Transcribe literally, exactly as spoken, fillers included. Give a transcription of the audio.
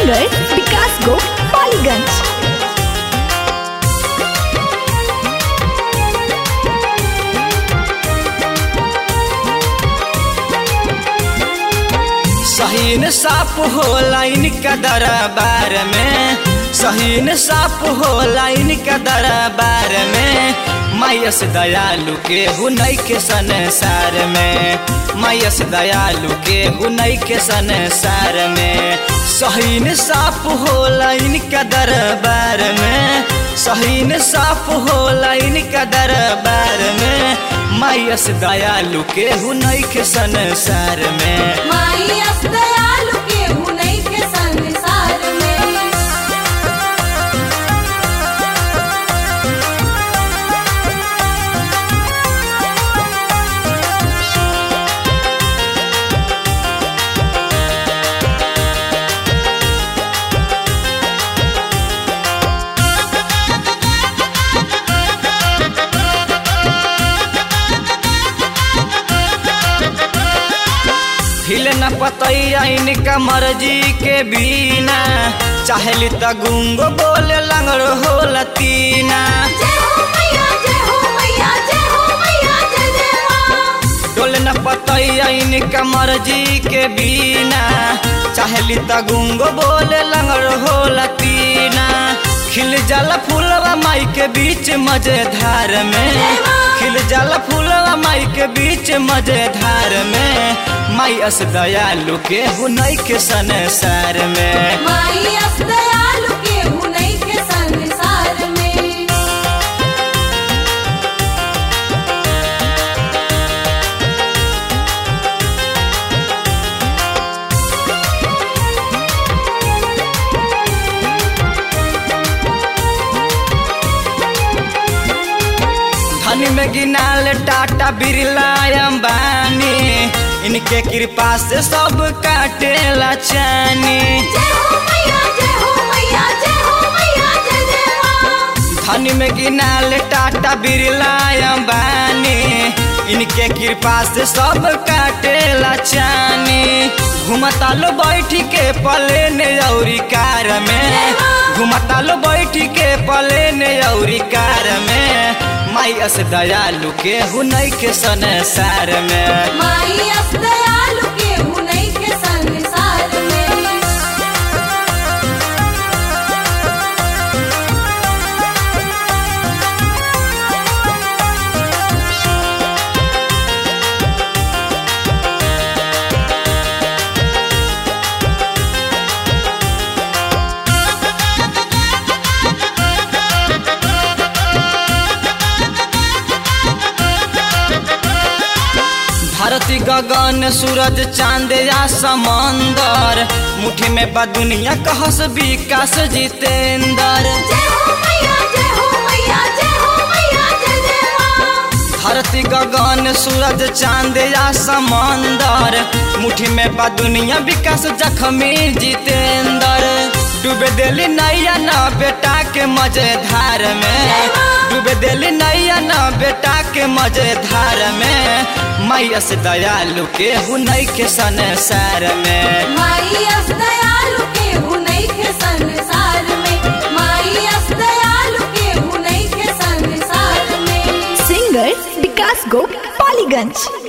Singer Vikas गो पालीगंज। सहीन साफ होला इनका दरबार में, सहीन साफ होला इनका दरबार में। मायस दयालु के हुनई के संसार में, मायस दयालु के हुनई के संसार में। सहीन साफ होला इनका दरबार में, सहीन साफ होला इनका दरबार में। मायस दयालु के हुनई के संसार में, मायस दयालु के हुनई के संसार में। हिल न पतैया इनका मर्जी के बिना, चाहली त गुंग बोले लंगड़ हो लतीना। जय हो मैया जय हो मैया जय हो मैया जय जय मां। डोल न पतैया इनका मर्जी के बिना, चाहली त गुंग बोले लंगड़ हो लतीना। खिल जाला फूलवा माई के बीच मजेधार में, खिल जाला फूलवा माई के बीच मजेधार में। मायस दयालु के हुनई के संसार में, मायस दयालु के हुनई के संसार में। धनी में गिनाल टाटा बिरला अंबानी, इनके कृपा से सब काटेला चानी। जय हो मैया जय हो मैया जय हो मैया जय जय मां। धनी में गिनाल टाटा बिरला अंबानी, इनके कृपा से सब काटेला चानी। घुमता लो बैठी के प्लेन औरी कार में, घुमता लो बैठी के प्लेन औरी कार में। मायस दयालु के हुनई के संसार में, मायस दयालु के हुनई के संसार में। धरती गगन सूरज चांद या समंदर, मुट्ठी में बा दुनिया कहस विकास जितेंद्र। जय हो मैया जय हो मैया जय हो मैया जय जय मां। धरती गगन सूरज चांद या समंदर, मुट्ठी में बा दुनिया विकास जख्मी जितेंद्र। डूबे दिली नैया न बेटा के मजेधार में, डूबे दिली नैया न बेटा के मजेधार में। मायस दयालु के हुनई के संसार में, मायस दयालु के हुनई के संसार में, मायस दयालु के हुनई के संसार में। सिंगर विकास गो पालीगंज।